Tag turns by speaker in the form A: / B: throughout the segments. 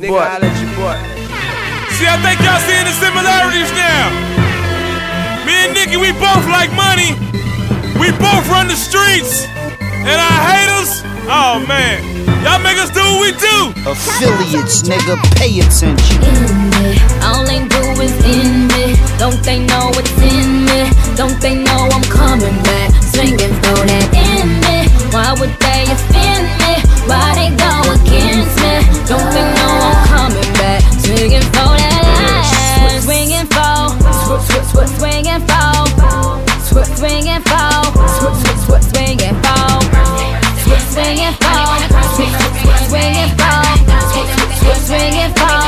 A: See, I think y'all seeing the similarities now. Me and Nikki, we both like money. We both run the streets. And our haters, oh man, y'all make us do what we do.
B: Affiliates, nigga, pay attention.
C: In me, all they do is in me. Don't they know what's in me? Don't they know I'm coming back? Swinging for that in me. Why would they offend me? Why they go against me? Don't they know I'm coming back? Swinging for that line. Swinging for, swinging for, swinging for, swinging for. Swinging for, swinging for, swinging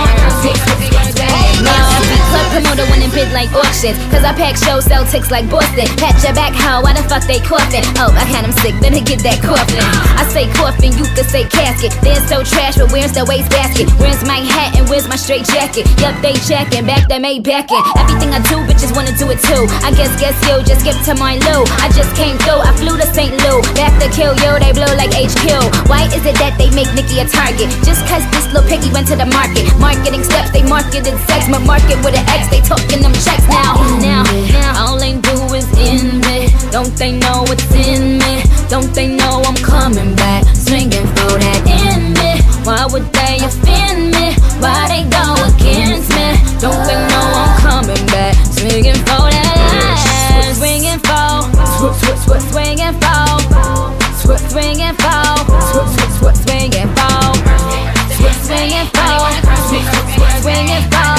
C: club promoter winning bid like auctions. Cause I pack shows, sell ticks like Boston. Pat your back, how? Why the fuck they coughing? Oh, I had them sick, better get that coffin. I say coffin, you could say casket. They're so trash, but where's the wastebasket? Where's my hat and where's my straight jacket? Yup, they checking, back they made backing. Everything I do, bitches wanna do it too. I guess you, just skip to my Lou. I just came through, I flew to St. Lou. Back to kill you, they blow like HQ. Why is it that they make Nikki a target? Just cause this little piggy went to the market. Marketing steps, they marketed sex, but market with an X, they talking them checks now. All they do is in me. Don't they know what's in me? Don't they know I'm coming back? Swinging for that in me. Why would they offend me? Why they go against me? Don't they know I'm coming back? Swinging for that line. Swinging for, swinging for, swinging for, swinging for, swinging for, swinging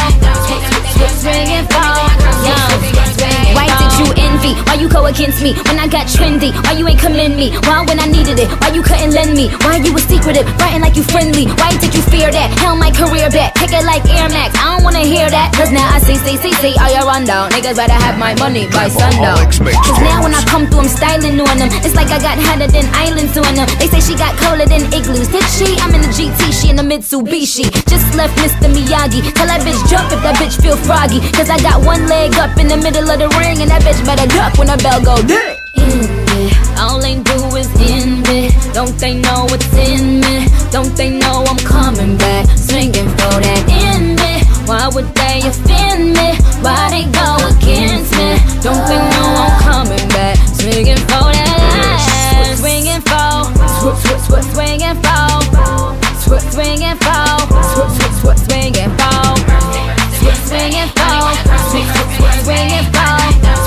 C: for. Why did you envy? Why you go against me when I got trendy? Why you ain't commend me? Why when I needed it? Why you couldn't lend me? Why you was secretive, writing like you friendly? Why did you fear that? Held my career back, take it like Air Max. I don't wanna hear that. Cause now I see, all your rundown. Niggas better have my money by sundown. Cause now when I come through, I'm styling on them. It's like I got hotter than islands on them. They say she got colder than igloos. Did she? I'm in the GT, she in the Mitsubishi. Just left Mr. Miyagi. Tell that bitch jump if that bitch feel froggy. Cause I got one leg up in the middle of the ring, and that bitch better duck when the bell go ding. In me, all they do is in me. Don't they know what's in me? Don't they know I'm coming back? Swinging for that in me. Why would they offend me? Why they go against me? Don't they know I'm coming back? Swinging for that line. Swinging for, swinging for, swinging for, swinging for, swinging for, swinging for.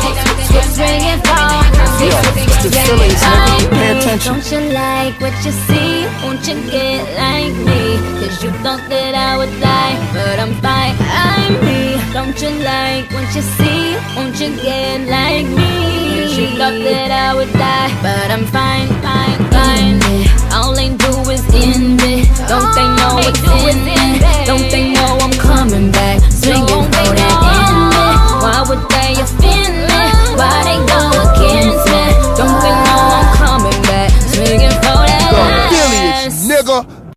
C: Don't you like what you see? Won't you get like me? Cause you thought that I would die, but I'm fine, I'm me. Don't you like what you see? Won't you get like me? Cause you thought that I would die, but I'm fine, fine, fine. All they do is in me. Don't